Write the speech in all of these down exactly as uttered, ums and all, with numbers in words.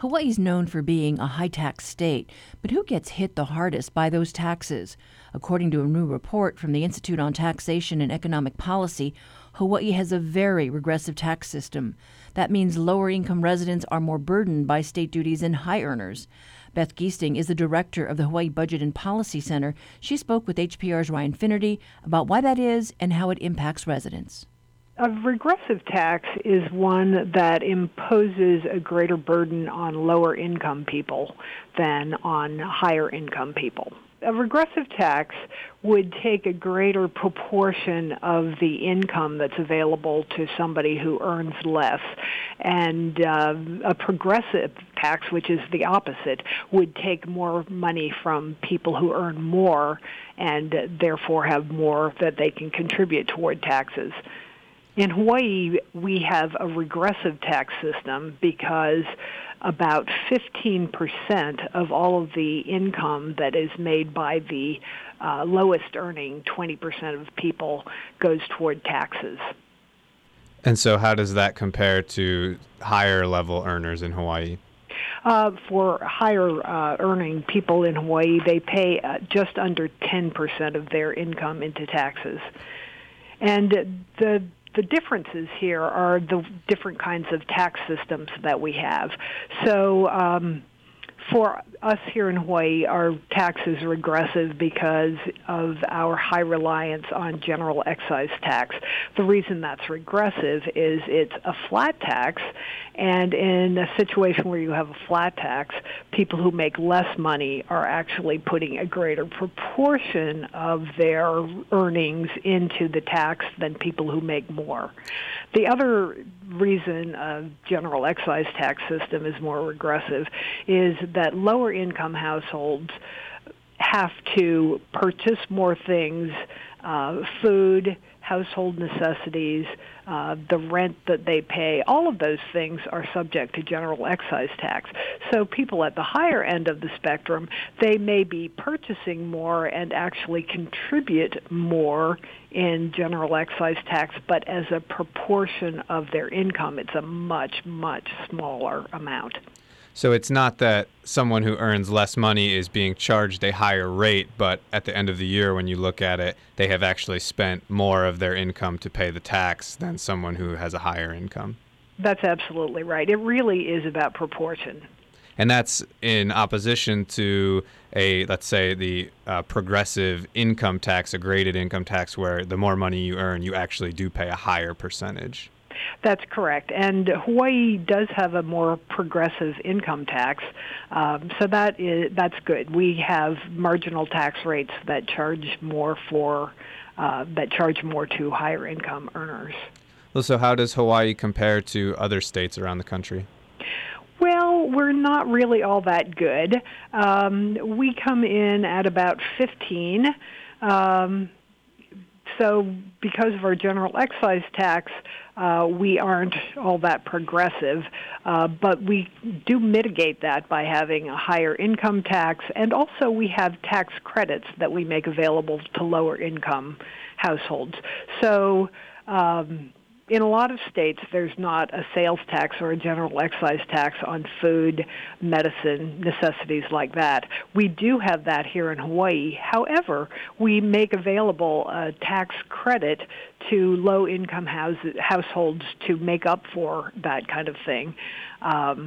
Hawaii's known for being a high-tax state, but who gets hit the hardest by those taxes? According to a new report from the Institute on Taxation and Economic Policy, Hawaii has a very regressive tax system. That means lower-income residents are more burdened by state duties than high earners. Beth Giesting is the director of the Hawaii Budget and Policy Center. She spoke with H P R's Ryan Finnerty about why that is and how it impacts residents. A regressive tax is one that imposes a greater burden on lower income people than on higher income people. A regressive tax would take a greater proportion of the income that's available to somebody who earns less. And uh, a progressive tax, which is the opposite, would take more money from people who earn more and therefore have more that they can contribute toward taxes. In Hawaii, we have a regressive tax system because about fifteen percent of all of the income that is made by the uh, lowest earning twenty percent of people goes toward taxes. And so how does that compare to higher level earners in Hawaii? Uh, for higher uh, earning people in Hawaii, they pay uh, just under ten percent of their income into taxes. And the The differences here are the different kinds of tax systems that we have. So um, for us here in Hawaii, our tax is regressive because of our high reliance on general excise tax. The reason that's regressive is it's a flat tax, and in a situation where you have a flat tax, people who make less money are actually putting a greater proportion of their earnings into the tax than people who make more. The other reason a general excise tax system is more regressive is that lower income households have to purchase more things, uh, food, household necessities, uh, the rent that they pay, all of those things are subject to general excise tax. So people at the higher end of the spectrum, they may be purchasing more and actually contribute more in general excise tax, but as a proportion of their income, it's a much, much smaller amount. So it's not that someone who earns less money is being charged a higher rate, but at the end of the year when you look at it, they have actually spent more of their income to pay the tax than someone who has a higher income. That's absolutely right. It really is about proportion. And that's in opposition to a, let's say, the uh, progressive income tax, a graded income tax, where the more money you earn, you actually do pay a higher percentage. That's correct. And Hawaii does have a more progressive income tax, um, so that is that's good. We have marginal tax rates that charge more for uh, that charge more to higher income earners. Well, so how does Hawaii compare to other states around the country? Well, we're not really all that good. Um, we come in at about fifteen. Um, So because of our general excise tax, uh, we aren't all that progressive, uh, but we do mitigate that by having a higher income tax, and also we have tax credits that we make available to lower income households. So um, in a lot of states, there's not a sales tax or a general excise tax on food, medicine, necessities like that. We do have that here in Hawaii. However, we make available a tax credit to low-income house, households to make up for that kind of thing. Um,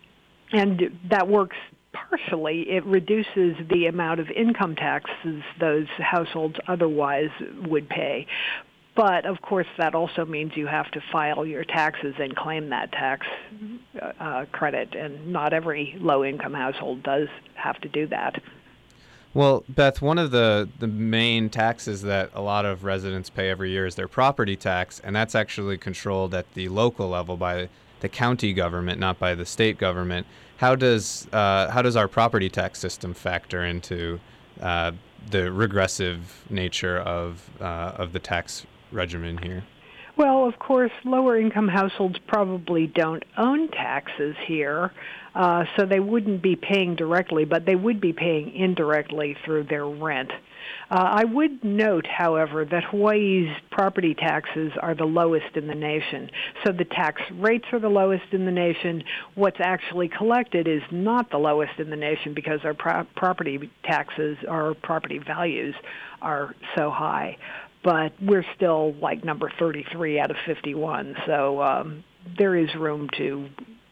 and that works partially. It reduces the amount of income taxes those households otherwise would pay. But, of course, that also means you have to file your taxes and claim that tax uh, credit, and not every low-income household does have to do that. Well, Beth, one of the, the main taxes that a lot of residents pay every year is their property tax, and that's actually controlled at the local level by the county government, not by the state government. How does uh, how does our property tax system factor into uh, the regressive nature of uh, of the tax regimen here? Well, of course, lower-income households probably don't own taxes here, uh, so they wouldn't be paying directly, but they would be paying indirectly through their rent. Uh, I would note, however, that Hawaii's property taxes are the lowest in the nation. So the tax rates are the lowest in the nation. What's actually collected is not the lowest in the nation because our pro- property taxes, our property values are so high. But we're still like number thirty-three out of fifty-one. So um, there is room to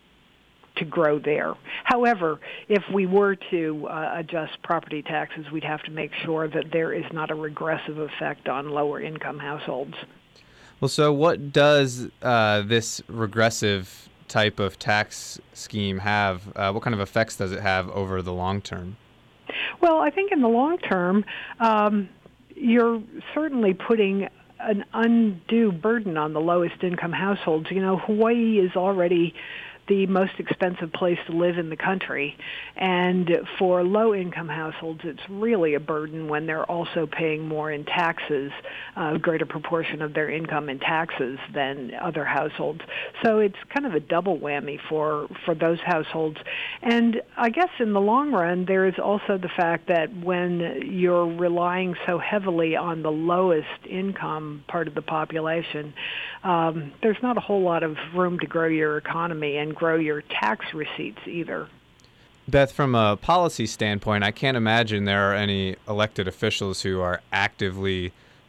to grow there. However, if we were to uh, adjust property taxes, we'd have to make sure that there is not a regressive effect on lower income households. Well, so what does uh, this regressive type of tax scheme have? Uh, what kind of effects does it have over the long term? Well, I think in the long term, um, you're certainly putting an undue burden on the lowest income households. You know, Hawaii is already the most expensive place to live in the country. And for low-income households, it's really a burden when they're also paying more in taxes, a greater proportion of their income in taxes than other households. So it's kind of a double whammy for, for those households. And I guess in the long run, there is also the fact that when you're relying so heavily on the lowest income part of the population, um, there's not a whole lot of room to grow your economy and grow your tax receipts either. Beth, from a policy standpoint, I can't imagine there are any elected officials who are actively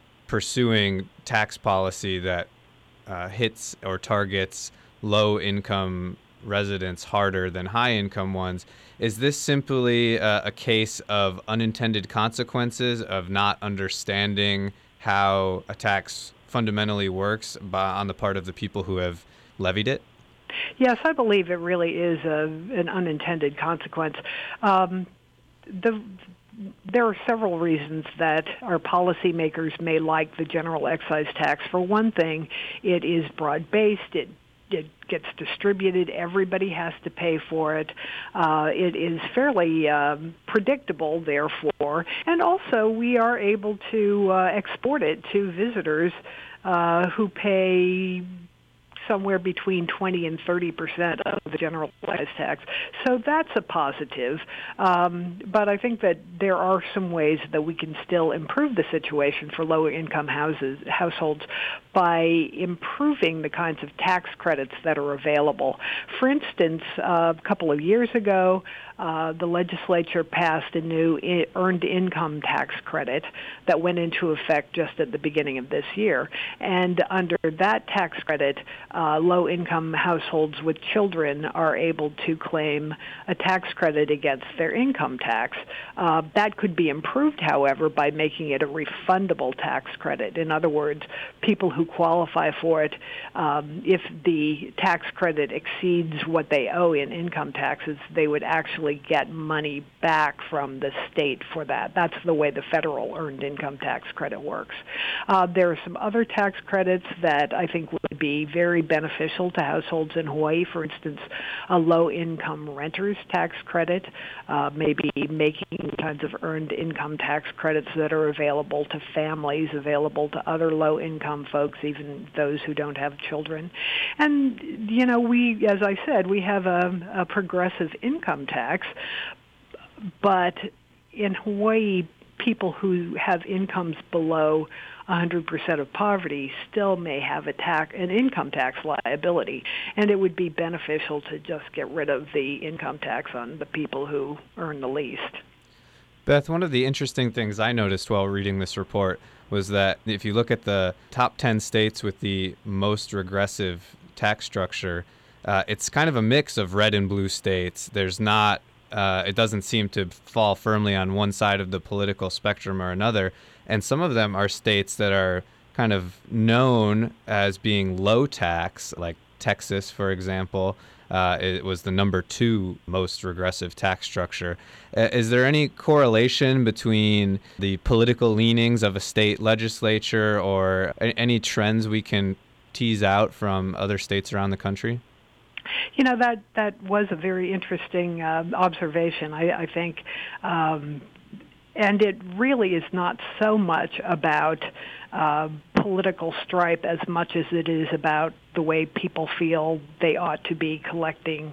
pursuing tax policy that uh, hits or targets low-income residents harder than high-income ones. Is this simply uh, a case of unintended consequences of not understanding how a tax fundamentally works by, on the part of the people who have levied it? Yes, I believe it really is a, an unintended consequence. Um, the, there are several reasons that our policymakers may like the general excise tax. For one thing, it is broad-based. It It gets distributed. Everybody has to pay for it. Uh, it is fairly um, predictable, therefore. And also, we are able to uh, export it to visitors uh, who pay somewhere between twenty and thirty percent of the general excise tax. So that's a positive. Um, but I think that there are some ways that we can still improve the situation for lower income houses, households by improving the kinds of tax credits that are available. For instance, uh, a couple of years ago, uh, the legislature passed a new I- earned income tax credit that went into effect just at the beginning of this year. And under that tax credit, uh, low-income households with children are able to claim a tax credit against their income tax. Uh, that could be improved, however, by making it a refundable tax credit. In other words, people who qualify for it, um, if the tax credit exceeds what they owe in income taxes, they would actually get money back from the state for that. That's the way the federal earned income tax credit works. Uh, there are some other tax credits that I think would be very beneficial to households in Hawaii. For instance, a low-income renters tax credit, uh, maybe making kinds of earned income tax credits that are available to families, available to other low-income folks, even those who don't have children. And, you know, we, as I said, we have a, a progressive income tax, but in Hawaii, people who have incomes below one hundred percent of poverty still may have a tax, an income tax liability, and it would be beneficial to just get rid of the income tax on the people who earn the least. Beth, one of the interesting things I noticed while reading this report was that if you look at the top ten states with the most regressive tax structure, uh, it's kind of a mix of red and blue states. There's not, uh, it doesn't seem to fall firmly on one side of the political spectrum or another. And some of them are states that are kind of known as being low tax, like Texas, for example. Uh, it was the number two most regressive tax structure. Uh, is there any correlation between the political leanings of a state legislature or a- any trends we can tease out from other states around the country? You know, that, that was a very interesting uh, observation, I, I think. Um, and it really is not so much about uh, political stripe as much as it is about the way people feel they ought to be collecting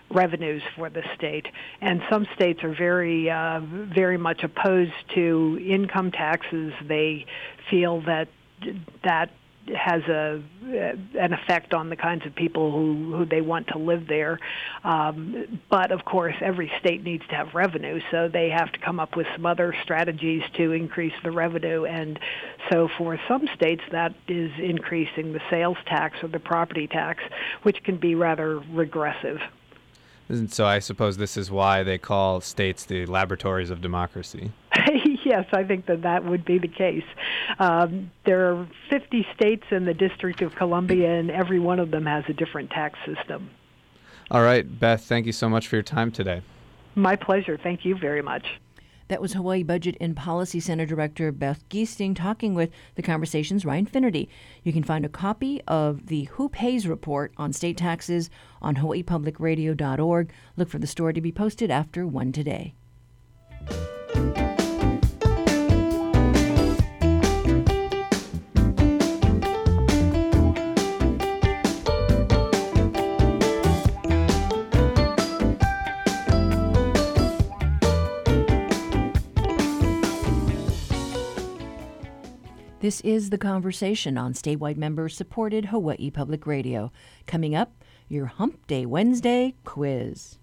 revenues for the state. And some states are very, uh, very much opposed to income taxes. They feel that that has a an effect on the kinds of people who, who they want to live there. Um, but, of course, every state needs to have revenue, so they have to come up with some other strategies to increase the revenue. And so for some states, that is increasing the sales tax or the property tax, which can be rather regressive. And so I suppose this is why they call states the laboratories of democracy. Yes, I think that that would be the case. Um, there are fifty states in the District of Columbia, and every one of them has a different tax system. All right, Beth, thank you so much for your time today. My pleasure. Thank you very much. That was Hawaii Budget and Policy Center Director Beth Giesting talking with The Conversation's Ryan Finnerty. You can find a copy of the Who Pays report on state taxes on hawaii public radio dot org. Look for the story to be posted after one today. This is The Conversation on statewide member-supported Hawaii Public Radio. Coming up, your Hump Day Wednesday quiz.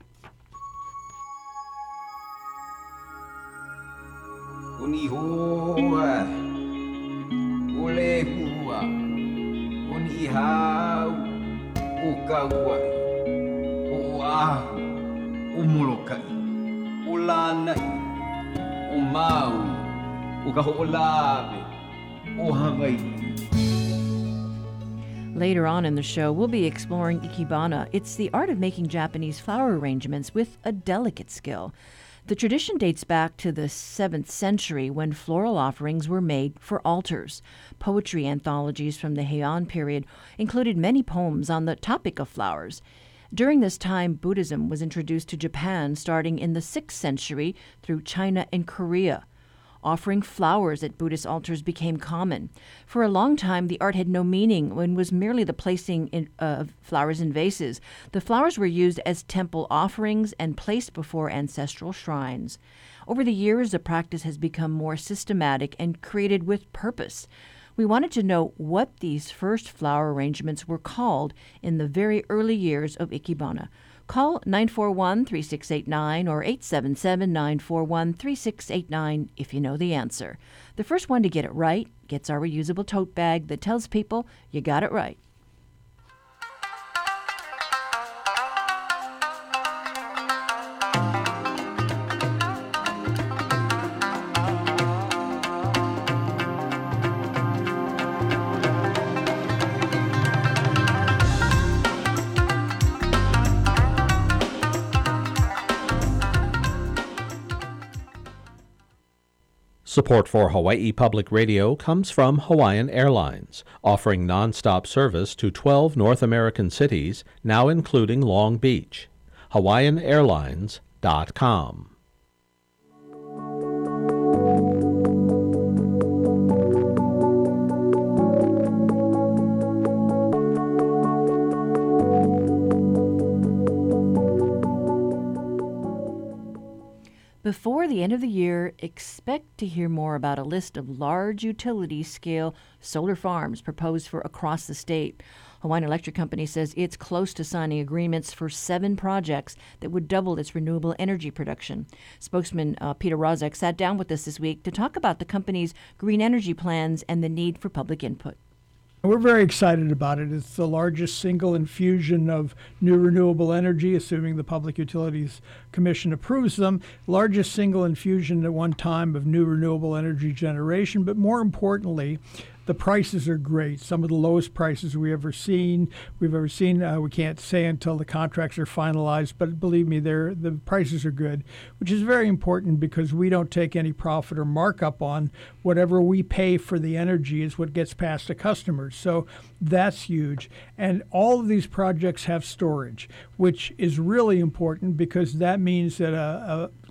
Unihoa, ulehua, unihau, ukaua, uahu, umulokai, ulanai, umau, ukahoolabe. Later on in the show, we'll be exploring ikebana. It's the art of making Japanese flower arrangements with a delicate skill. The tradition dates back to the seventh century when floral offerings were made for altars. Poetry anthologies from the Heian period included many poems on the topic of flowers. During this time, Buddhism was introduced to Japan starting in the sixth century through China and Korea. Offering flowers at Buddhist altars became common. For a long time, the art had no meaning and was merely the placing in, uh, of flowers in vases. The flowers were used as temple offerings and placed before ancestral shrines. Over the years, the practice has become more systematic and created with purpose. We wanted to know what these first flower arrangements were called in the very early years of ikebana. Call nine four one, three six eight nine or eight seven seven, nine four one, three six eight nine if you know the answer. The first one to get it right gets our reusable tote bag that tells people you got it right. Support for Hawaii Public Radio comes from Hawaiian Airlines, offering nonstop service to twelve North American cities, now including Long Beach. hawaiian airlines dot com. Before the end of the year, expect to hear more about a list of large utility-scale solar farms proposed for across the state. Hawaiian Electric Company says it's close to signing agreements for seven projects that would double its renewable energy production. Spokesman uh, Peter Rozek sat down with us this week to talk about the company's green energy plans and the need for public input. We're very excited about it. It's the largest single infusion of new renewable energy, assuming the Public Utilities Commission approves them. Largest single infusion at one time of new renewable energy generation, but more importantly, the prices are great. Some of the lowest prices we ever seen. We've ever seen. Uh, we can't say until the contracts are finalized, but believe me, they're, the prices are good, which is very important because we don't take any profit or markup on whatever we pay for the energy is what gets passed to customers. So that's huge. And all of these projects have storage, which is really important because that means that a, a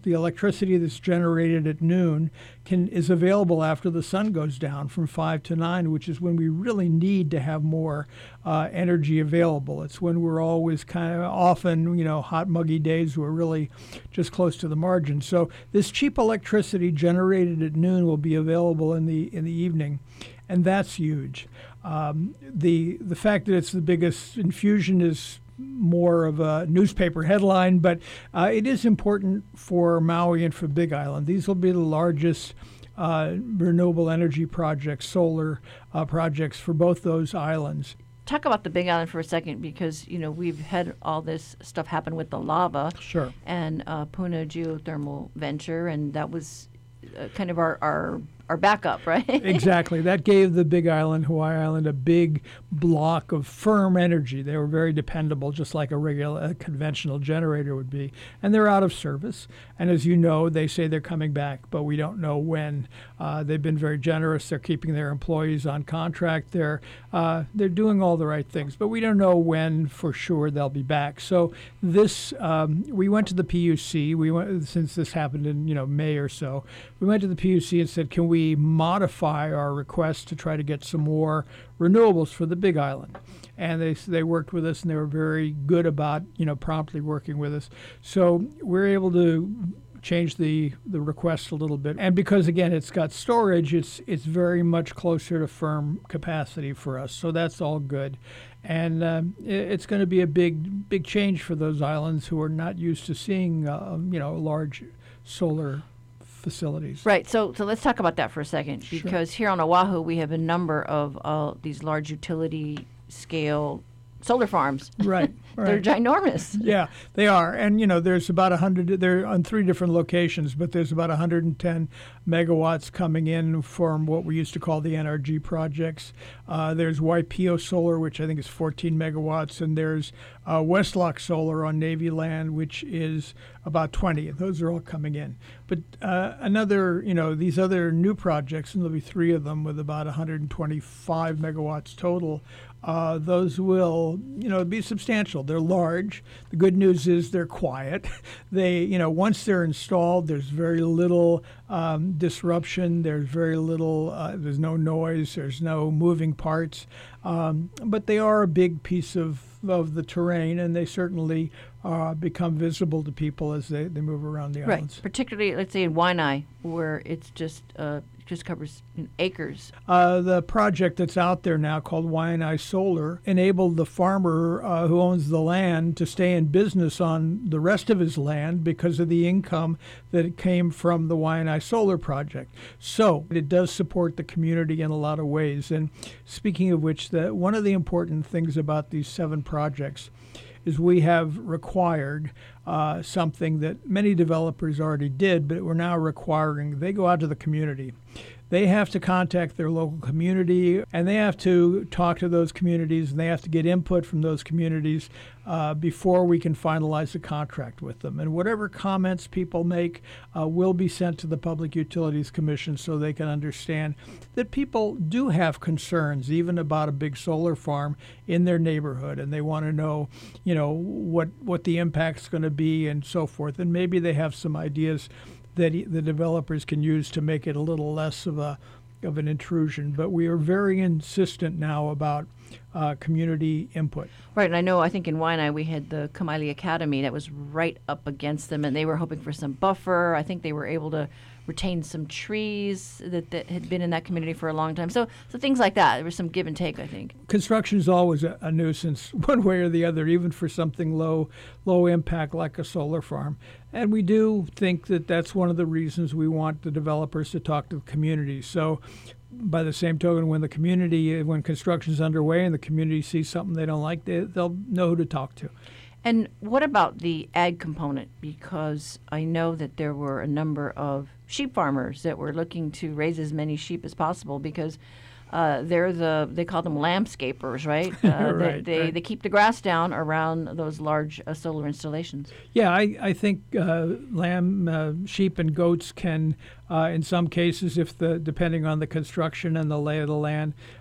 the electricity that's generated at noon can is available after the sun goes down from five to nine, which is when we really need to have more uh, energy available. It's when we're always kind of often, you know, hot, muggy days, we're really just close to the margin. So this cheap electricity generated at noon will be available in the in the evening, and that's huge. Um, the the fact that it's the biggest infusion is more of a newspaper headline, but uh, it is important for Maui and for Big Island. These will be the largest uh, renewable energy projects, solar uh, projects for both those islands. Talk about the Big Island for a second, because you know we've had all this stuff happen with the lava, sure, and uh, Puna Geothermal Venture, and that was uh, kind of our, our our backup, right? Exactly. That gave the Big Island, Hawaii Island, a big block of firm energy. They were very dependable, just like a regular, a conventional generator would be. And they're out of service. And as you know, they say they're coming back, but we don't know when. Uh, they've been very generous. They're keeping their employees on contract. They're uh, they're doing all the right things, but we don't know when for sure they'll be back. So this, um, we went to the P U C. We went since this happened in you know May or so. We went to the P U C and said, can we modify our request to try to get some more renewables for the Big Island? And they they worked with us, and they were very good about you know promptly working with us. So we're able to change the the request a little bit. And because again it's got storage, it's it's very much closer to firm capacity for us. So that's all good. And um, it, it's going to be a big big change for those islands who are not used to seeing uh, you know large solar facilities. Right. So so let's talk about that for a second, because sure. Here on Oahu we have a number of uh, these large utility scale solar farms. Right. right. They're ginormous. Yeah, they are. And, you know, there's about one hundred, they're on three different locations, but there's about one hundred ten megawatts coming in from what we used to call the N R G projects. Uh, there's Waipio Solar, which I think is fourteen megawatts, and there's uh, Westlock Solar on Navy land, which is about twenty. Those are all coming in. But uh, another, you know, these other new projects, and there'll be three of them with about one hundred twenty-five megawatts total. Uh, those will, you know, be substantial. They're large. The good news is they're quiet. They, you know, once they're installed, there's very little um, disruption. There's very little, uh, there's no noise. There's no moving parts. Um, but they are a big piece of, of the terrain, and they certainly uh, become visible to people as they, they move around the islands. Right, particularly, let's say, in Waianae, where it's just uh, just covers acres. Uh, the project that's out there now called Waianae Solar enabled the farmer uh, who owns the land to stay in business on the rest of his land because of the income that came from the Waianae Solar project. So it does support the community in a lot of ways. And speaking of which, the, one of the important things about these seven projects is we have required uh, something that many developers already did, but we're now requiring. They go out to the community. They have to contact their local community, and they have to talk to those communities, and they have to get input from those communities uh, before we can finalize the contract with them. And whatever comments people make uh, will be sent to the Public Utilities Commission so they can understand that people do have concerns, even about a big solar farm in their neighborhood, and they want to know, you know, what what the impact's going to be and so forth. And maybe they have some ideas that the developers can use to make it a little less of a of an intrusion. But we are very insistent now about uh, community input. Right, and I know, I think in Waianae we had the Kamaile Academy that was right up against them, and they were hoping for some buffer. I think they were able to retain some trees that, that had been in that community for a long time. So so things like that. There was some give and take, I think. Construction is always a, a nuisance, one way or the other, even for something low low impact like a solar farm. And we do think that that's one of the reasons we want the developers to talk to the community. So by the same token, when the community, when construction is underway and the community sees something they don't like, they, they'll know who to talk to. And what about the ag component? Because I know that there were a number of sheep farmers that were looking to raise as many sheep as possible because uh, they're the, they call them landscapers, right? Uh, right, they, they, right. they keep the grass down around those large uh, solar installations. Yeah, I, I think uh, lamb, uh, sheep, and goats can, uh, in some cases, if the depending on the construction and the lay of the land,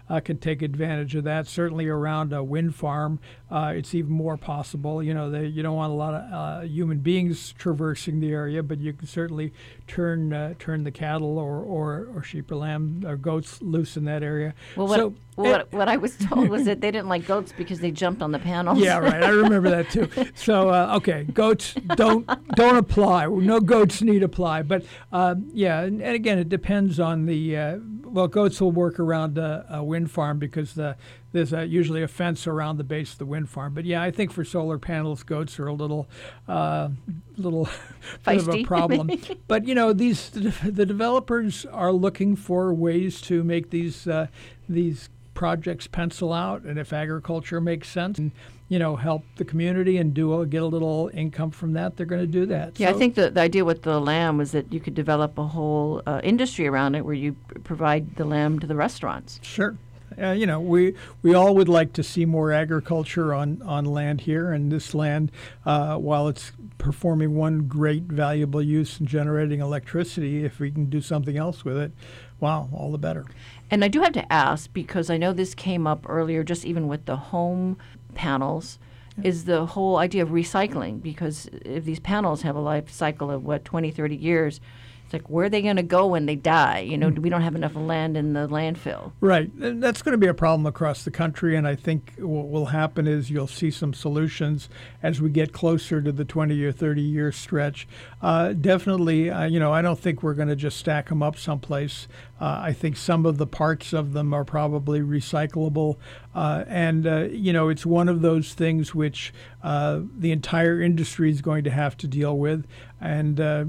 uh, can take advantage of that. Certainly around a wind farm, uh, it's even more possible. You know, they, you don't want a lot of uh, human beings traversing the area, but you can certainly turn uh, turn the cattle or, or, or sheep or lamb or goats loose in that area. Well, what, so, well, what, what I was told was that they didn't like goats because they jumped on the panels. Yeah, right. I remember that too. So, uh, okay, goats don't don't apply. No goats need apply. But uh, yeah, and, and again, it depends on the. Uh, well, goats will work around a, a wind farm because the, there's a, usually a fence around the base of the wind farm. But yeah, I think for solar panels, goats are a little, uh, little bit of a problem. But you know, these the developers are looking for ways to make these uh, these projects pencil out, and if agriculture makes sense, and you know, help the community and do a, get a little income from that, they're going to do that. Yeah, so, I think the, the idea with the lamb was that you could develop a whole uh, industry around it where you p- provide the lamb to the restaurants. Sure. Uh, you know, we we all would like to see more agriculture on, on land here, and this land, uh, while it's performing one great valuable use in generating electricity, if we can do something else with it, wow, all the better. And I do have to ask, because I know this came up earlier, just even with the home panels, yeah. is the whole idea of recycling. Because if these panels have a life cycle of, what, twenty, thirty years, it's like, where are they going to go when they die? You know, mm-hmm. we don't have enough land in the landfill. Right. And that's going to be a problem across the country, and I think what will happen is you'll see some solutions as we get closer to the twenty or thirty year stretch. Uh, definitely, uh, you know, I don't think we're going to just stack them up someplace. Uh, I think some of the parts of them are probably recyclable. Uh, and, uh, you know, it's one of those things which uh, the entire industry is going to have to deal with. And uh,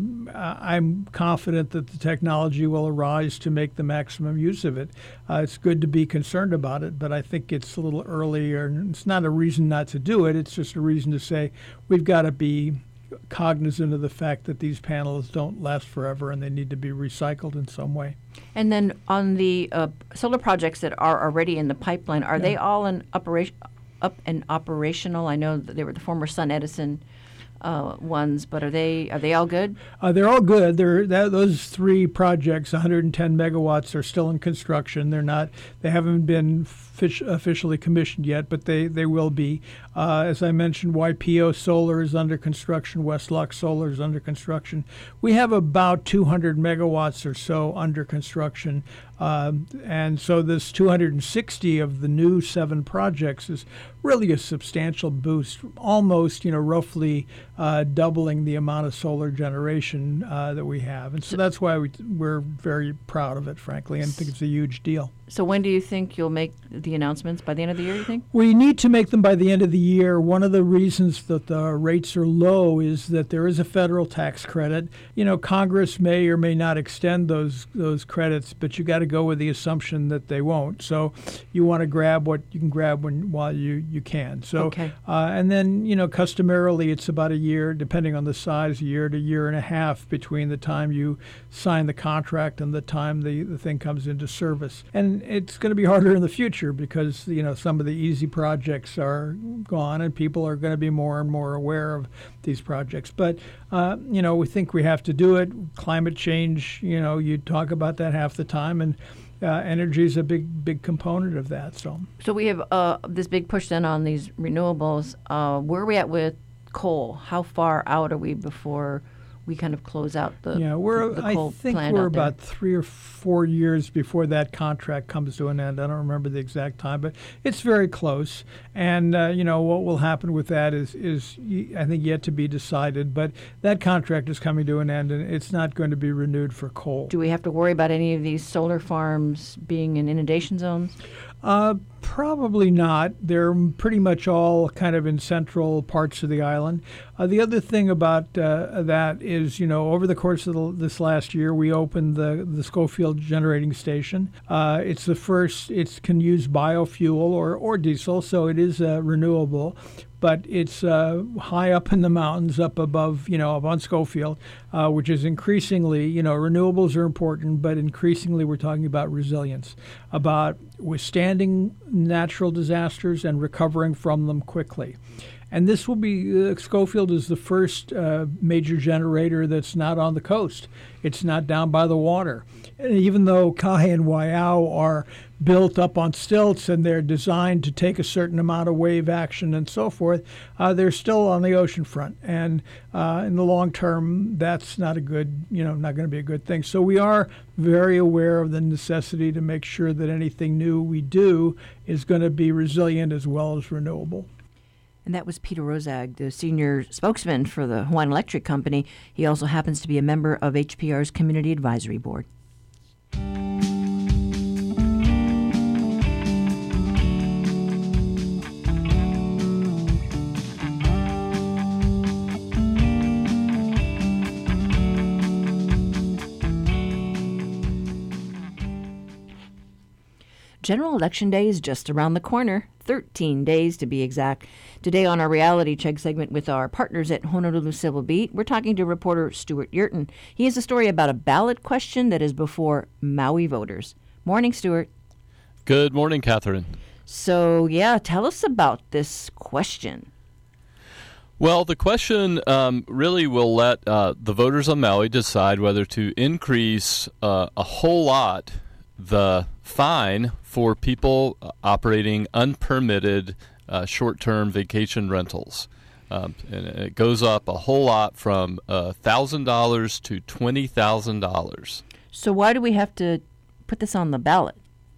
I'm confident that the technology will arise to make the maximum use of it. Uh, it's good to be concerned about it, but I think it's a little early, or it's not a reason not to do it. It's just a reason to say we've got to be cognizant of the fact that these panels don't last forever and they need to be recycled in some way. And then on the uh, solar projects that are already in the pipeline, are yeah. they all in operation, up and operational? I know that they were the former Sun Edison uh, ones, but are they are they all good? Uh, they're all good. They're that, those three projects, one hundred ten megawatts, are still in construction. They're not. They haven't been fish, officially commissioned yet, but they, they will be. Uh, as I mentioned, Y P O Solar is under construction. Westlock Solar is under construction. We have about two hundred megawatts or so under construction. Um, and so this two hundred sixty of the new seven projects is really a substantial boost, almost, you know, roughly uh, doubling the amount of solar generation uh, that we have. And so that's why we, we're very proud of it, frankly, and think it's a huge deal. So when do you think you'll make the announcements? By the end of the year, you think? We need to make them by the end of the year. One of the reasons that the rates are low is that there is a federal tax credit. You know, Congress may or may not extend those those credits, but you got to go with the assumption that they won't. So you want to grab what you can grab when while you, you can. So okay. uh, and then, you know, customarily it's about a year, depending on the size, a year to year and a half between the time you sign the contract and the time the, the thing comes into service. And it's going to be harder in the future because, you know, some of the easy projects are gone and people are going to be more and more aware of these projects. But, uh, you know, we think we have to do it. Climate change, you know, you talk about that half the time, and uh, energy is a big, big component of that. So, so we have uh, this big push then on these renewables. Uh, where are we at with coal? How far out are we before we kind of close out the, yeah, we're, the coal I think plant we're out there? about three or four years before that contract comes to an end. I don't remember the exact time, but it's very close. And, uh, you know, what will happen with that is, is, I think, yet to be decided. But that contract is coming to an end, and it's not going to be renewed for coal. Do we have to worry about any of these solar farms being in inundation zones? Uh, probably not. They're pretty much all kind of in central parts of the island. Uh, the other thing about uh, that is, you know, over the course of the, this last year, we opened the, the Schofield Generating Station. Uh, it's the first, it can use biofuel or, or diesel, so it is uh, renewable. But it's uh, high up in the mountains, up above, you know, up on Schofield, uh, which is increasingly, you know, renewables are important, but increasingly we're talking about resilience, about withstanding natural disasters and recovering from them quickly. And this will be, uh, Schofield is the first uh, major generator that's not on the coast. It's not down by the water. And even though Kahe and Waiau are built up on stilts and they're designed to take a certain amount of wave action and so forth, uh, they're still on the ocean front. And uh, in the long term, that's not a good, you know, not going to be a good thing. So we are very aware of the necessity to make sure that anything new we do is going to be resilient as well as renewable. And that was Peter Rozag, the senior spokesman for the Hawaiian Electric Company. He also happens to be a member of H P R's Community Advisory Board. General Election Day is just around the corner, thirteen days to be exact. Today on our Reality Check segment with our partners at Honolulu Civil Beat, we're talking to reporter Stuart Yurton. He has a story about a ballot question that is before Maui voters. Morning, Stuart. Good morning, Catherine. So, yeah, tell us about this question. Well, the question um, really will let uh, the voters on Maui decide whether to increase uh, a whole lot the fine for people operating unpermitted uh, short-term vacation rentals. Um, and it goes up a whole lot from uh, one thousand dollars to twenty thousand dollars. So why do we have to put this on the ballot?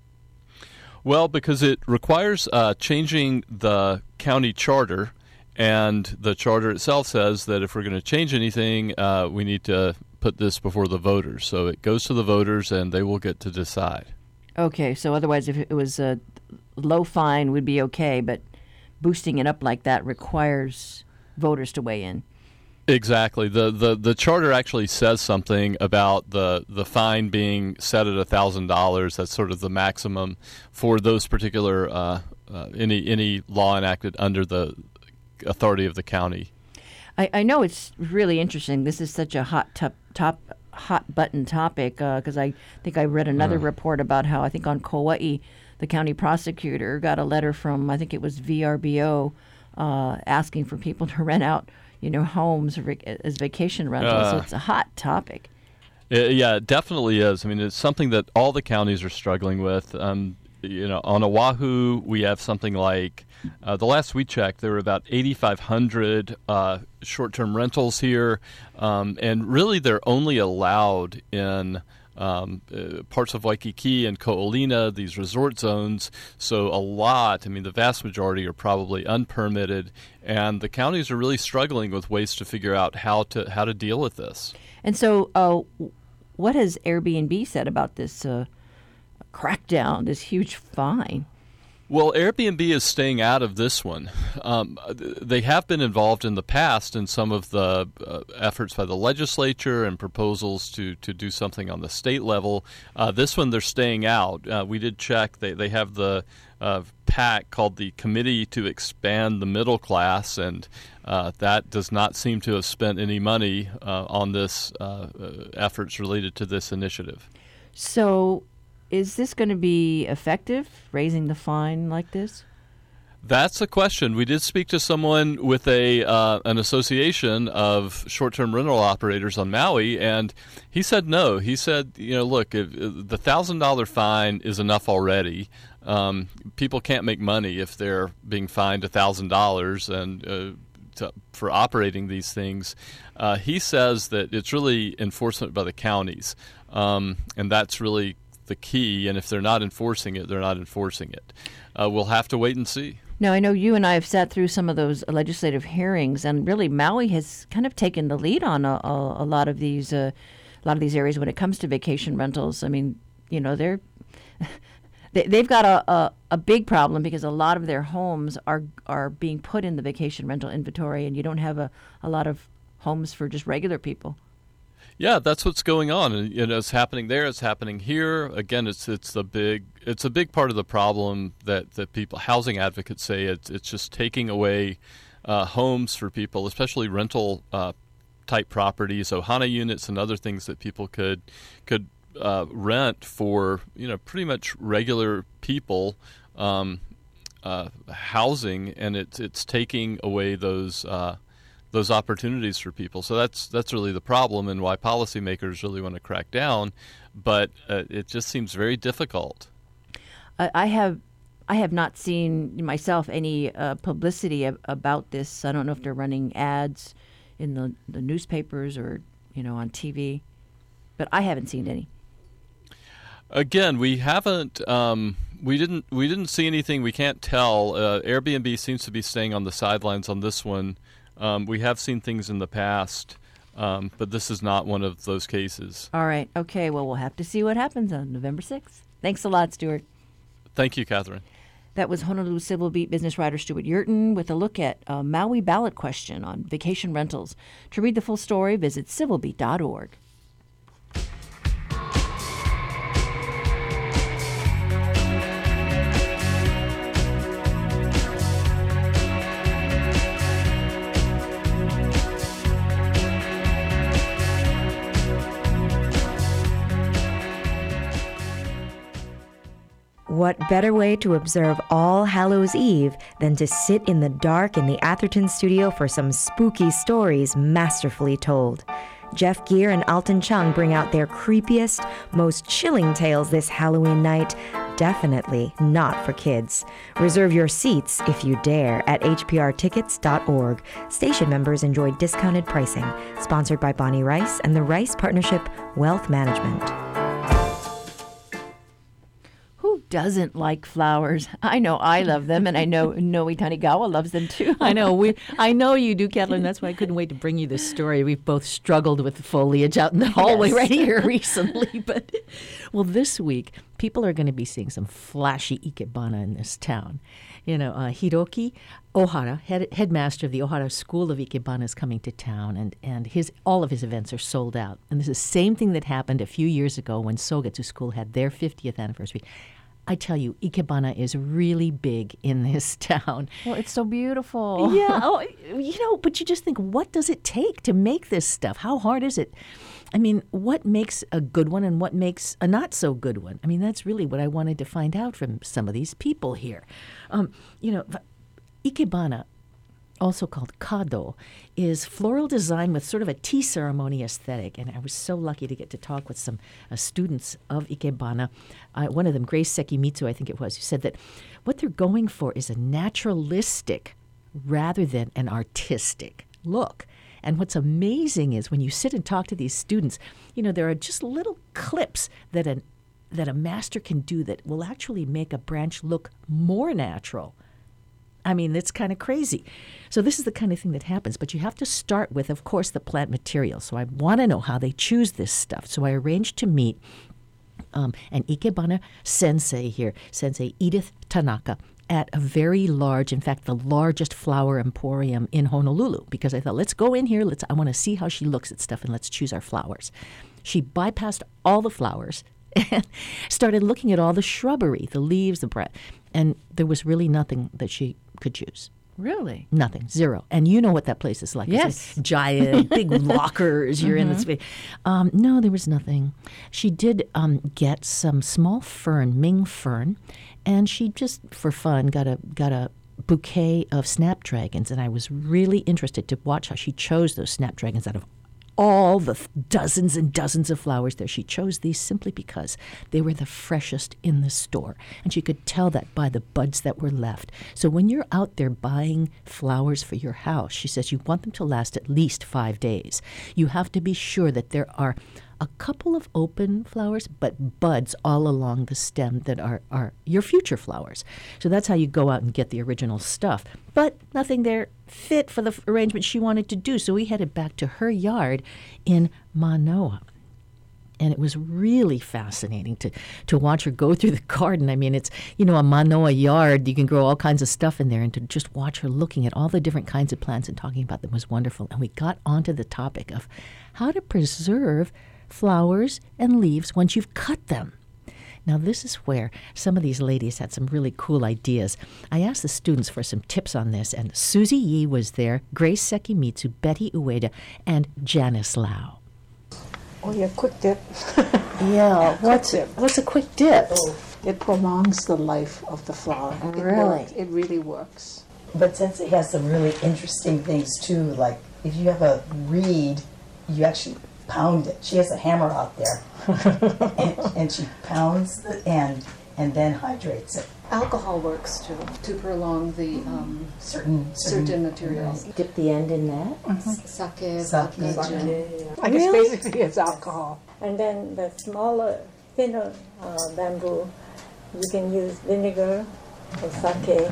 Well, because it requires uh, changing the county charter, and the charter itself says that if we're going to change anything, uh, we need to put this before the voters. So it goes to the voters, and they will get to decide. Okay, so otherwise if it was a low fine would be okay, but boosting it up like that requires voters to weigh in. Exactly. The the, the charter actually says something about the, the fine being set at one thousand dollars. That's sort of the maximum for those particular, uh, uh, any any law enacted under the authority of the county. I, I know it's really interesting. This is such a hot top, top hot button topic because uh, I think I read another uh. report about how I think on Kauai, the county prosecutor got a letter from, I think it was V R B O, uh, asking for people to rent out, you know, homes as vacation rentals. Uh, so it's a hot topic. Yeah, it definitely is. I mean, it's something that all the counties are struggling with. Um, you know, on Oahu, we have something like, uh, the last we checked, there were about eighty-five hundred uh, short-term rentals here, um, and really they're only allowed in um, uh, parts of Waikiki and Ko'olina, these resort zones. So a lot, I mean, the vast majority are probably unpermitted, and the counties are really struggling with ways to figure out how to how to deal with this. And so, uh, what has Airbnb said about this uh, crackdown, this huge fine? Well, Airbnb is staying out of this one. Um, they have been involved in the past in some of the uh, efforts by the legislature and proposals to, to do something on the state level. Uh, this one, they're staying out. Uh, we did check. They, they have the uh, PAC called the Committee to Expand the Middle Class, and uh, that does not seem to have spent any money uh, on this uh, efforts related to this initiative. So is this going to be effective, raising the fine like this? That's a question. We did speak to someone with a uh, an association of short-term rental operators on Maui, and he said no. He said, you know, look, if, if the one thousand dollars fine is enough already. Um, people can't make money if they're being fined one thousand dollars and uh, to, for operating these things. Uh, he says that it's really enforcement by the counties, um, and that's really the key, and if they're not enforcing it, they're not enforcing it. Uh, we'll have to wait and see. Now, I know you and I have sat through some of those legislative hearings, and really Maui has kind of taken the lead on a, a, a lot of these uh, a lot of these areas when it comes to vacation rentals. I mean, you know, they're they, they've got a, a, a big problem because a lot of their homes are are being put in the vacation rental inventory, and you don't have a, a lot of homes for just regular people. Yeah, that's what's going on, and you know, it's happening there. It's happening here. Again, it's it's the big it's a big part of the problem that, that people, housing advocates say it's it's just taking away uh, homes for people, especially rental uh, type properties, Ohana units, and other things that people could could uh, rent for, you know, pretty much regular people um, uh, housing, and it's it's taking away those. Uh, those opportunities for people. So that's that's really the problem, and why policymakers really want to crack down, but uh, it just seems very difficult. I, I have I have not seen myself any uh, publicity ab- about this. I don't know if they're running ads in the, the newspapers or, you know, on T V, but I haven't seen any. Again, we haven't. Um, we didn't. We didn't see anything. We can't tell. Uh, Airbnb seems to be staying on the sidelines on this one. Um, we have seen things in the past, um, but this is not one of those cases. All right. Okay. Well, we'll have to see what happens on November sixth. Thanks a lot, Stuart. Thank you, Catherine. That was Honolulu Civil Beat business writer Stuart Yurton with a look at a Maui ballot question on vacation rentals. To read the full story, visit civil beat dot org. What better way to observe All Hallows Eve than to sit in the dark in the Atherton studio for some spooky stories masterfully told? Jeff Gear and Alton Chung bring out their creepiest, most chilling tales this Halloween night. Definitely not for kids. Reserve your seats, if you dare, at h p r tickets dot org. Station members enjoy discounted pricing. Sponsored by Bonnie Rice and the Rice Partnership Wealth Management. Doesn't like flowers. I know I love them, and I know Noe Tanigawa loves them too. I know we. I know you do, Kathleen. That's why I couldn't wait to bring you this story. We've both struggled with foliage out in the hallway Yes. right here recently. But well, this week people are going to be seeing some flashy ikebana in this town. You know, uh, Hiroki Ohara, head, headmaster of the Ohara School of Ikebana, is coming to town, and, and his all of his events are sold out. And this is the same thing that happened a few years ago when Sogetsu School had their fiftieth anniversary. I tell you, Ikebana is really big in this town. Well, it's so beautiful. Yeah, oh, you know, but you just think, what does it take to make this stuff? How hard is it? I mean, what makes a good one and what makes a not so good one? I mean, that's really what I wanted to find out from some of these people here. Um, you know, Ikebana, also called kado, is floral design with sort of a tea ceremony aesthetic. And I was so lucky to get to talk with some uh, students of Ikebana. Uh, one of them, Grace Sekimitsu, I think it was, who said that what they're going for is a naturalistic rather than an artistic look. And what's amazing is when you sit and talk to these students, you know, there are just little clips that an that a master can do that will actually make a branch look more natural. I mean, it's kind of crazy. So this is the kind of thing that happens. But you have to start with, of course, the plant material. So I want to know how they choose this stuff. So I arranged to meet um, an Ikebana sensei here, Sensei Edith Tanaka, at a very large, in fact, the largest flower emporium in Honolulu. Because I thought, let's go in here. Let's. I want to see how she looks at stuff, and let's choose our flowers. She bypassed all the flowers and started looking at all the shrubbery, the leaves, the bread. And there was really nothing that she could choose. Really? Nothing. Zero. And you know what that place is like. Yes. It's like giant, big lockers. You're mm-hmm. in the space. Um, no, there was nothing. She did um, get some small fern, Ming fern, and she just, for fun, got a got a bouquet of snapdragons. And I was really interested to watch how she chose those snapdragons out of all the dozens and dozens of flowers there. She chose these simply because they were the freshest in the store. And she could tell that by the buds that were left. So when you're out there buying flowers for your house, she says you want them to last at least five days. You have to be sure that there are a couple of open flowers, but buds all along the stem that are, are your future flowers. So that's how you go out and get the original stuff. But nothing there fit for the f- arrangement she wanted to do. So we headed back to her yard in Manoa. And it was really fascinating to, to watch her go through the garden. I mean, it's, you know, a Manoa yard. You can grow all kinds of stuff in there. And to just watch her looking at all the different kinds of plants and talking about them was wonderful. And we got onto the topic of how to preserve flowers and leaves once you've cut them. Now, this is where some of these ladies had some really cool ideas. I asked the students for some tips on this, and Susie Yee was there, Grace Sekimitsu, Betty Ueda, and Janice Lau. Oh, yeah, quick dip. Yeah, what's dip. what's a quick dip? Oh, it prolongs the life of the flower. It Really? works. It really works. But since it has some really interesting things too, like if you have a reed, you actually pound it. She has a hammer out there, and, and she pounds the end, and then hydrates it. Alcohol works too, to prolong the um, Certain, certain materials. Dip the end in that. Sake, Sake, vodka, gin. I guess Really? basically it's alcohol. And then the smaller, thinner uh, bamboo, you can use vinegar or sake.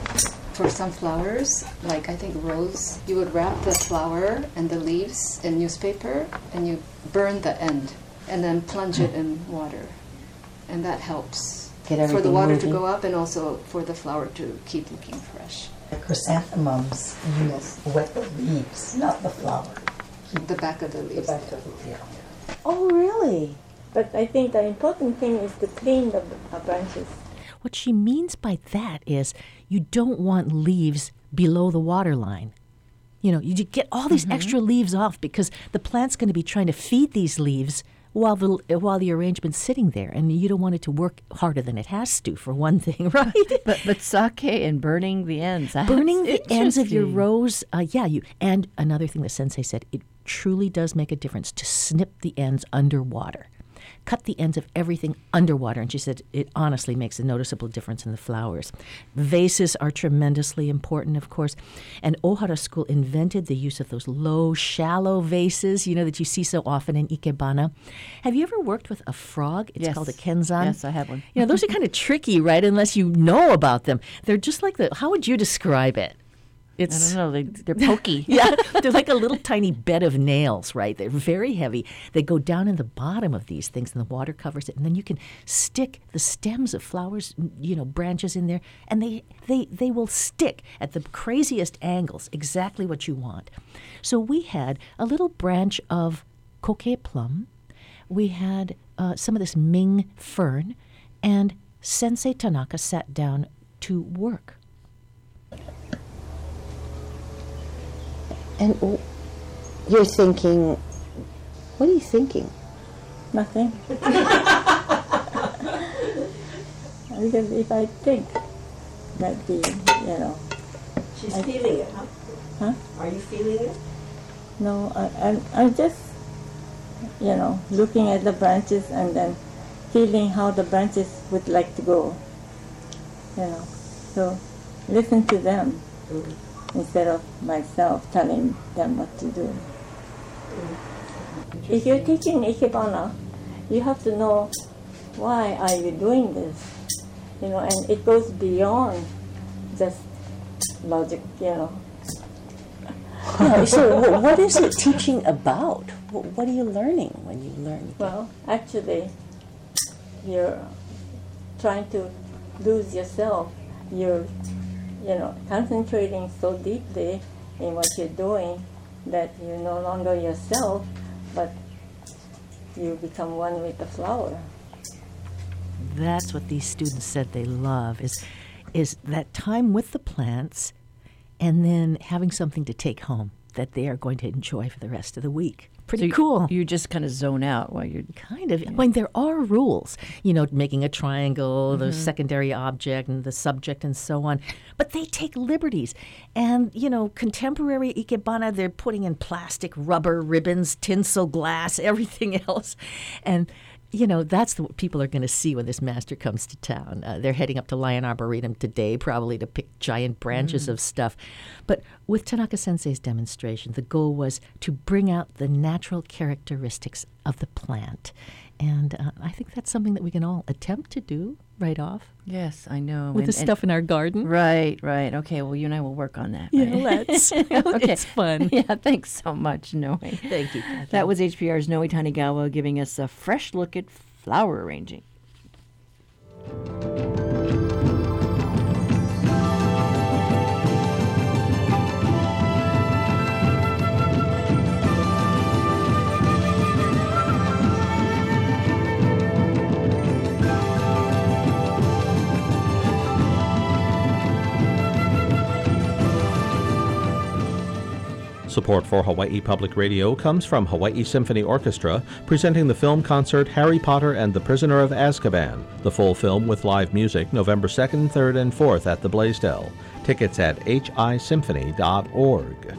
For some flowers, like I think rose, you would wrap the flower and the leaves in newspaper and you burn the end and then plunge it in water. And that helps Get for the everything water moving. to go up and also for the flower to keep looking fresh. The chrysanthemums, you wet the leaves, not the flower. The back of the The leaves. back of it, yeah. Oh, really? But I think the important thing is to clean the uh, branches. What she means by that is you don't want leaves below the water line. You know, you get all these Mm-hmm. extra leaves off because the plant's going to be trying to feed these leaves while the while the arrangement's sitting there, and you don't want it to work harder than it has to, for one thing, right? But but sake and burning the ends. That's Burning the ends of your interesting. rose, uh, yeah. You and another thing that Sensei said, it truly does make a difference to snip the ends underwater. Cut the ends of everything underwater. And she said it honestly makes a noticeable difference in the flowers. Vases are tremendously important, of course. And Ohara School invented the use of those low, shallow vases, you know, that you see so often in Ikebana. Have you ever worked with a frog? It's Yes. called a kenzan. Yes, I have one. You know, those are kind of tricky, right? Unless you know about them. They're just like the, how would you describe it? I don't know. They, they're pokey. Yeah, they're like a little tiny bed of nails, right? They're very heavy. They go down in the bottom of these things, and the water covers it. And then you can stick the stems of flowers, you know, branches in there, and they they they will stick at the craziest angles, exactly what you want. So we had a little branch of koke plum. We had uh, some of this Ming fern, and Sensei Tanaka sat down to work. And w- you're thinking, what are you thinking? Nothing. Because if I think, might be, you know. She's I- feeling it, huh? Huh? Are you feeling it? No, I, I'm, I'm just, you know, looking at the branches and then feeling how the branches would like to go. You know, so listen to them instead of myself telling them what to do. If you're teaching Ikebana, you have to know why are you doing this, you know, and it goes beyond just logic, you know. Yeah, so wh- what is it teaching about? Wh- What are you learning when you learn? Well, actually, you're trying to lose yourself. You're, you know, concentrating so deeply in what you're doing that you're no longer yourself, but you become one with the flower. That's what these students said they love is is that time with the plants and then having something to take home that they are going to enjoy for the rest of the week. Pretty So you- cool. You just kind of zone out while you're Kind of. I mean, there are rules, you know, making a triangle, the secondary object and the subject and so on. But they take liberties. And, you know, contemporary Ikebana, they're putting in plastic, rubber, ribbons, tinsel, glass, everything else. And, you know, that's the, what people are going to see when this master comes to town. Uh, they're heading up to Lion Arboretum today, probably to pick giant branches of stuff. But with Tanaka Sensei's demonstration, the goal was to bring out the natural characteristics of the plant. And uh, I think that's something that we can all attempt to do right off Yes, I know. with And- the and- stuff in our garden. Right, right. Okay, well, you and I will work on that. Yeah, right? let's. Okay. It's fun. Yeah, thanks so much, Noe. Thank you, Kathy. That was H P R's Noe Tanigawa giving us a fresh look at flower arranging. Support for Hawaii Public Radio comes from Hawaii Symphony Orchestra, presenting the film concert Harry Potter and the Prisoner of Azkaban. The full film with live music November second, third, and fourth at the Blaisdell. Tickets at h i symphony dot org.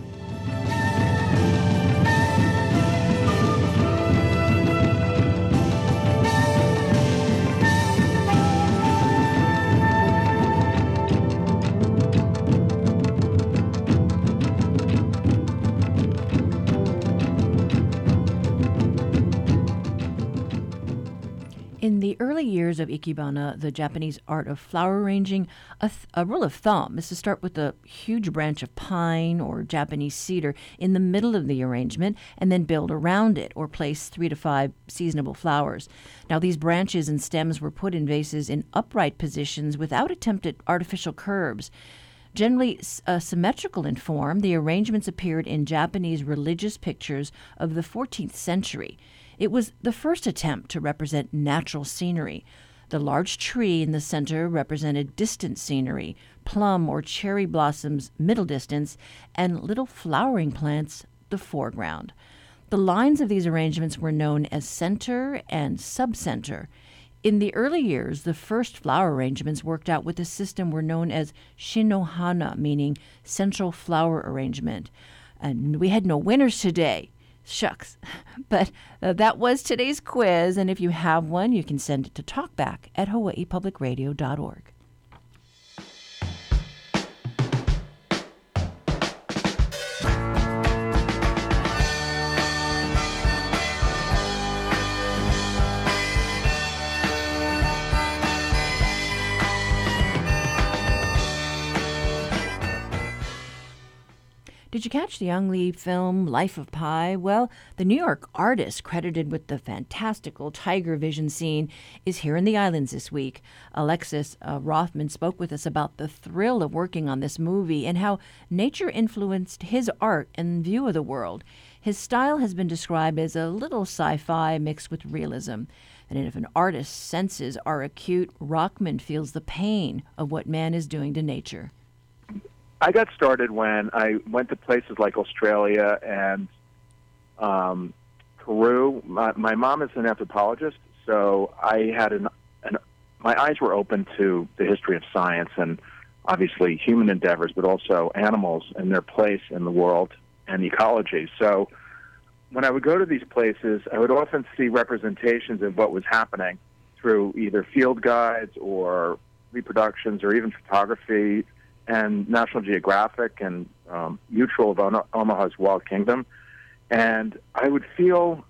In the early years of Ikebana, the Japanese art of flower arranging, a, th- a rule of thumb is to start with a huge branch of pine or Japanese cedar in the middle of the arrangement and then build around it or place three to five seasonable flowers. Now, these branches and stems were put in vases in upright positions without attempt at artificial curves. Generally uh, symmetrical in form, the arrangements appeared in Japanese religious pictures of the fourteenth century. It was the first attempt to represent natural scenery. The large tree in the center represented distant scenery, plum or cherry blossoms middle distance, and little flowering plants the foreground. The lines of these arrangements were known as center and subcenter. In the early years, the first flower arrangements worked out with a system were known as shinohana, meaning central flower arrangement. And we had no winners today. Shucks. But uh, that was today's quiz, and if you have one, you can send it to talkback at hawaii public radio dot org. Did you catch the Ang Lee film Life of Pi? Well, the New York artist credited with the fantastical tiger vision scene is here in the islands this week. Alexis uh, Rothman spoke with us about the thrill of working on this movie and how nature influenced his art and view of the world. His style has been described as a little sci-fi mixed with realism. And if an artist's senses are acute, Rockman feels the pain of what man is doing to nature. I got started when I went to places like Australia and um, Peru. My, my mom is an anthropologist, so I had an, an my eyes were open to the history of science and obviously human endeavors, but also animals and their place in the world and ecology. So when I would go to these places, I would often see representations of what was happening through either field guides or reproductions or even photography and National Geographic and um, Mutual of Omaha's Wild Kingdom. And I would feel,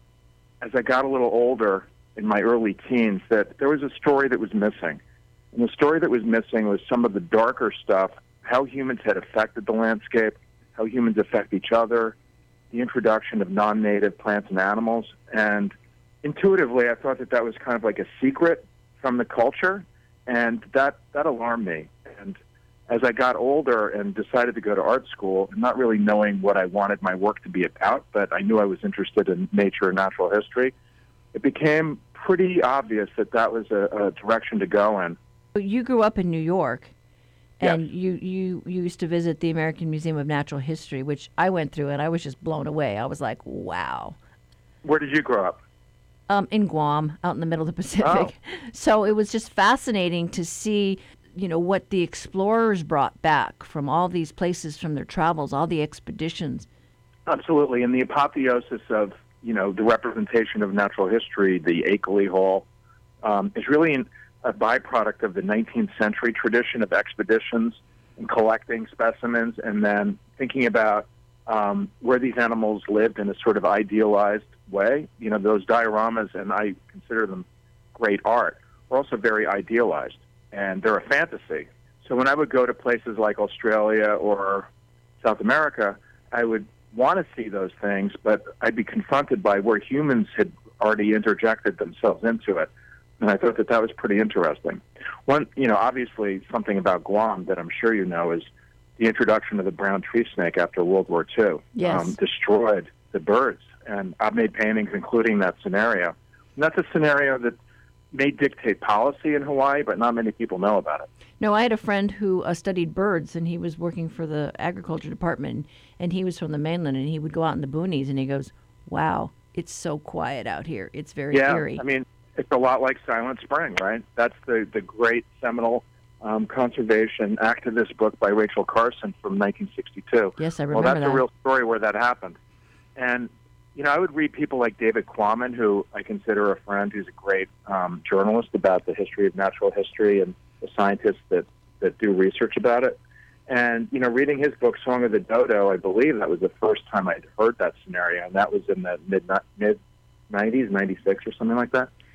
as I got a little older in my early teens, that there was a story that was missing. And the story that was missing was some of the darker stuff, how humans had affected the landscape, how humans affect each other, the introduction of non-native plants and animals. And intuitively, I thought that that was kind of like a secret from the culture, and that, that alarmed me. And as I got older and decided to go to art school, not really knowing what I wanted my work to be about, but I knew I was interested in nature and natural history, it became pretty obvious that that was a, a direction to go in. You grew up in New York, and yes. you, you, you used to visit the American Museum of Natural History, which I went through, and I was just blown away. I was like, wow. Where did you grow up? Um, in Guam, out in the middle of the Pacific. Oh. So it was just fascinating to see, you know, what the explorers brought back from all these places, from their travels, all the expeditions. Absolutely. And the apotheosis of, you know, the representation of natural history, the Akeley Hall, um, is really a byproduct of the nineteenth century tradition of expeditions and collecting specimens and then thinking about um, where these animals lived in a sort of idealized way. You know, those dioramas, and I consider them great art, are also very idealized. And they're a fantasy. So when I would go to places like Australia or South America, I would want to see those things, but I'd be confronted by where humans had already interjected themselves into it. And I thought that that was pretty interesting. One, you know, obviously something about Guam that I'm sure you know is the introduction of the brown tree snake after World War Two. Yes. Um, destroyed the birds. And I've made paintings including that scenario. And that's a scenario that may dictate policy in Hawaii, but not many people know about it. No, I had a friend who uh, studied birds, and he was working for the agriculture department, and he was from the mainland, and he would go out in the boonies, and he goes, wow, it's so quiet out here. It's very yeah, eerie. I mean, it's a lot like Silent Spring, right? That's the, the great seminal um, conservation activist book by Rachel Carson from nineteen sixty-two. Yes, I remember that. Well, that's that. a real story where that happened. And you know, I would read people like David Quammen, who I consider a friend, who's a great um, journalist about the history of natural history and the scientists that, that do research about it. And, you know, reading his book, Song of the Dodo, I believe that was the first time I'd heard that scenario, and that was in the mid, mid nineties, ninety-six or something like that.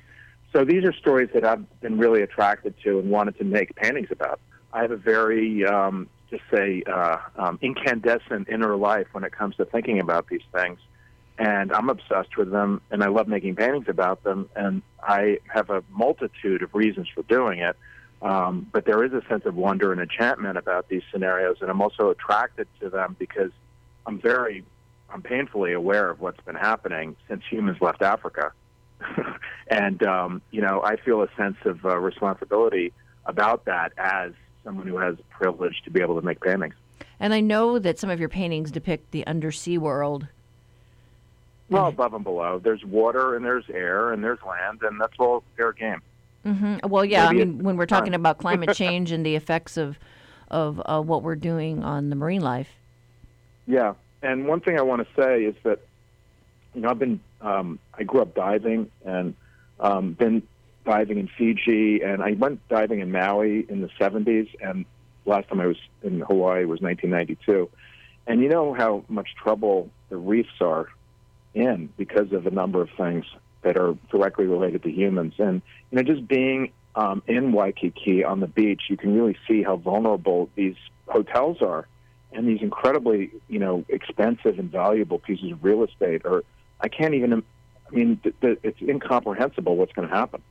so these are stories that I've been really attracted to and wanted to make paintings about. I have a very, um, just say, uh, um, incandescent inner life when it comes to thinking about these things. And I'm obsessed with them, and I love making paintings about them, and I have a multitude of reasons for doing it. Um, but there is a sense of wonder and enchantment about these scenarios, and I'm also attracted to them because I'm very, I'm painfully aware of what's been happening since humans left Africa. and, um, you know, I feel a sense of uh, responsibility about that as someone who has the privilege to be able to make paintings. And I know that some of your paintings depict the undersea world. Well, above and below. There's water, and there's air, and there's land, and that's all fair game. Mm-hmm. Well, yeah, Maybe I mean, when we're talking fun. about climate change and the effects of, of uh, what we're doing on the marine life. Yeah, and one thing I want to say is that, you know, I've been, um, I grew up diving and um, been diving in Fiji, and I went diving in Maui in the seventies, and last time I was in Hawaii was nineteen ninety-two. And you know how much trouble the reefs are in because of a number of things that are directly related to humans. And, you know, just being um, in Waikiki on the beach, you can really see how vulnerable these hotels are. And these incredibly, you know, expensive and valuable pieces of real estate are, I can't even, I mean, th- th- it's incomprehensible what's going to happen.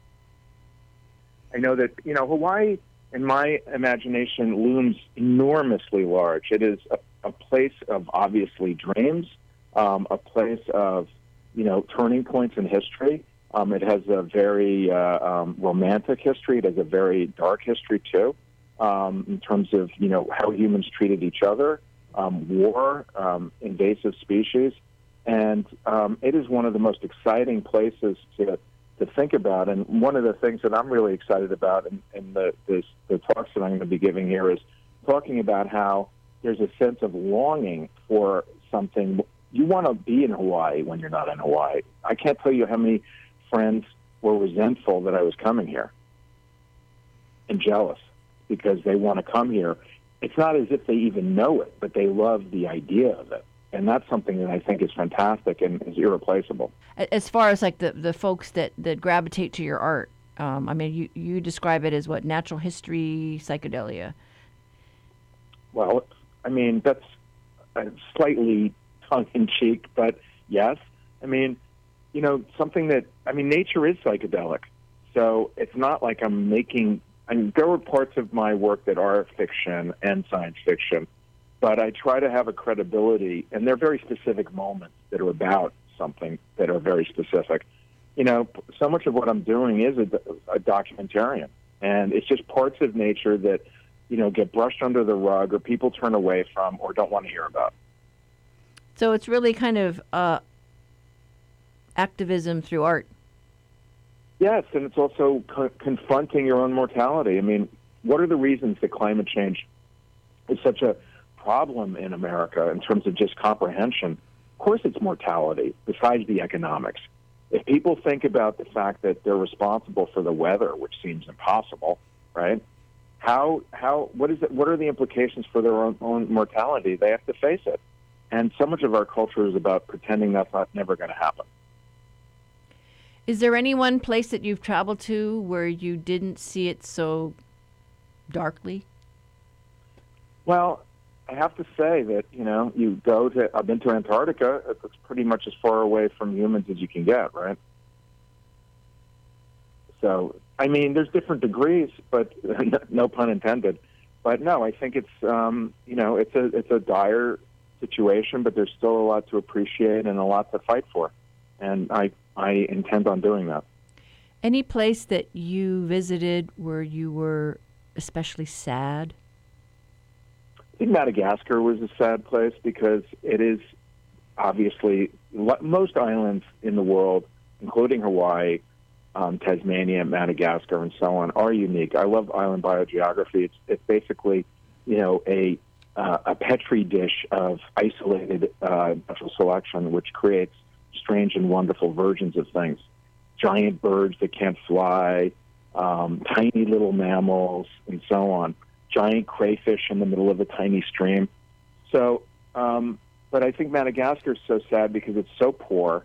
I know that, you know, Hawaii, in my imagination, looms enormously large. It is a, a place of obviously dreams, um, a place of, you know, turning points in history. Um, it has a very uh, um, romantic history. It has a very dark history, too, um, in terms of, you know, how humans treated each other, um, war, um, invasive species. And um, it is one of the most exciting places to to think about. And one of the things that I'm really excited about in, in the, this, the talks that I'm going to be giving here is talking about how there's a sense of longing for something. You want to be in Hawaii when you're not in Hawaii. I can't tell you how many friends were resentful that I was coming here and jealous because they want to come here. It's not as if they even know it, but they love the idea of it. And that's something that I think is fantastic and is irreplaceable. As far as like the, the folks that, that gravitate to your art, um, I mean, you, you describe it as what, natural history, psychedelia? Well, I mean, that's uh, slightly tongue-in-cheek, but yes. I mean, you know, something that, I mean, nature is psychedelic. So it's not like I'm making, I mean, there were parts of my work that are fiction and science fiction, but I try to have a credibility, and they're very specific moments that are about something that are very specific. You know, so much of what I'm doing is a, a documentarian, and it's just parts of nature that, you know, get brushed under the rug or people turn away from or don't want to hear about. So it's really kind of uh, activism through art. Yes, and it's also co- confronting your own mortality. I mean, what are the reasons that climate change is such a problem in America in terms of just comprehension? Of course it's mortality, besides the economics. If people think about the fact that they're responsible for the weather, which seems impossible, right? How, how, what is it, what are the implications for their own, own mortality? They have to face it. And so much of our culture is about pretending that's not never going to happen. Is there any one place that you've traveled to where you didn't see it so darkly? Well, I have to say that, you know, you go to, I've been to Antarctica, it's pretty much as far away from humans as you can get, right? So, I mean, there's different degrees, but no pun intended. But no, I think it's, um, you know, it's a it's a dire situation, but there's still a lot to appreciate and a lot to fight for. And I, I intend on doing that. Any place that you visited where you were especially sad? I think Madagascar was a sad place because it is obviously, most islands in the world, including Hawaii, um, Tasmania, Madagascar, and so on, are unique. I love island biogeography. It's, it's basically, you know, a uh, a petri dish of isolated uh, natural selection, which creates strange and wonderful versions of things. Giant birds that can't fly, um, tiny little mammals, and so on. Giant crayfish in the middle of a tiny stream. So, um, but I think Madagascar is so sad because it's so poor,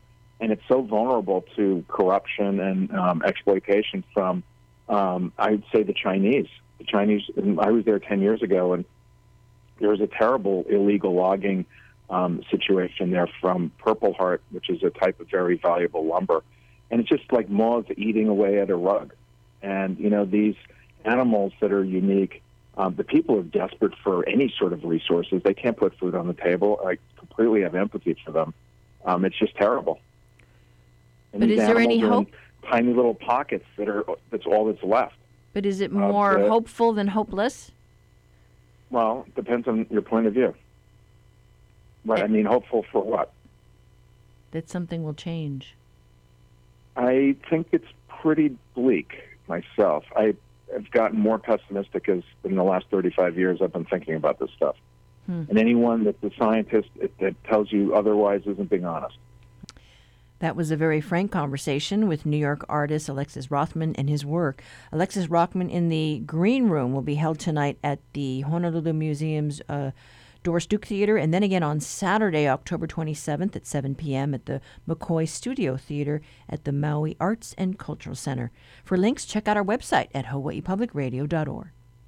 and it's so vulnerable to corruption and um, exploitation from, um, I'd say, the Chinese. The Chinese, I was there ten years ago, and there was a terrible illegal logging um, situation there from Purple Heart, which is a type of very valuable lumber. And it's just like moths eating away at a rug. And, you know, these animals that are unique, um, the people are desperate for any sort of resources. They can't put food on the table. I completely have empathy for them. Um, it's just terrible. And but these is there any animals are in hope? Tiny little pockets that are, that's all that's left. But is it more uh, hopeful than hopeless? Well, it depends on your point of view. But I mean, hopeful for what? That something will change. I think it's pretty bleak myself. I have gotten more pessimistic as in the last thirty-five years I've been thinking about this stuff. Hmm. And anyone that's a scientist that tells you otherwise isn't being honest. That was a very frank conversation with New York artist Alexis Rothman and his work. Alexis Rothman in the Green Room will be held tonight at the Honolulu Museum's uh, Doris Duke Theater, and then again on Saturday, October twenty-seventh at seven p.m. at the McCoy Studio Theater at the Maui Arts and Cultural Center. For links, check out our website at hawaii public radio dot org.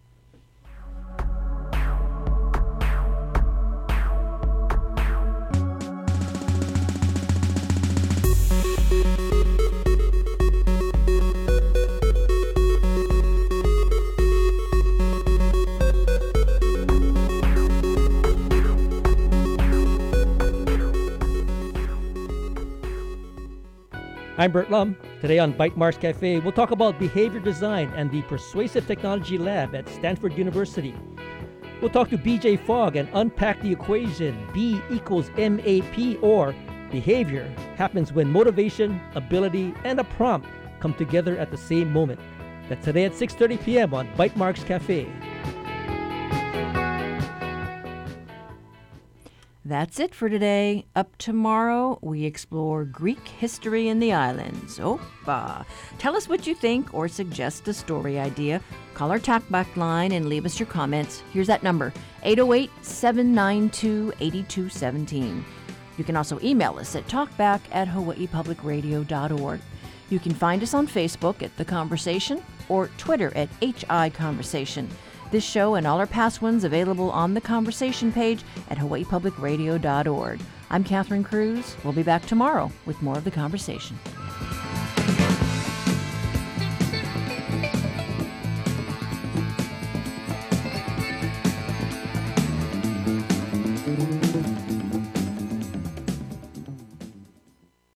I'm Bert Lum. Today on Bytemarks Cafe, we'll talk about behavior design and the Persuasive Technology Lab at Stanford University. We'll talk to B J Fogg and unpack the equation B equals M A P, or behavior happens when motivation, ability, and a prompt come together at the same moment. That's today at six thirty p.m. on Bytemarks Cafe. That's it for today. Up tomorrow, we explore Greek history in the islands. Opa! Tell us what you think or suggest a story idea. Call our talkback line and leave us your comments. Here's that number, eight oh eight, seven nine two, eight two one seven. You can also email us at talkback at hawaii public radio dot org. You can find us on Facebook at The Conversation or Twitter at H I Conversation. This show and all our past ones available on the Conversation page at hawaii public radio dot org. I'm Catherine Cruz. We'll be back tomorrow with more of The Conversation.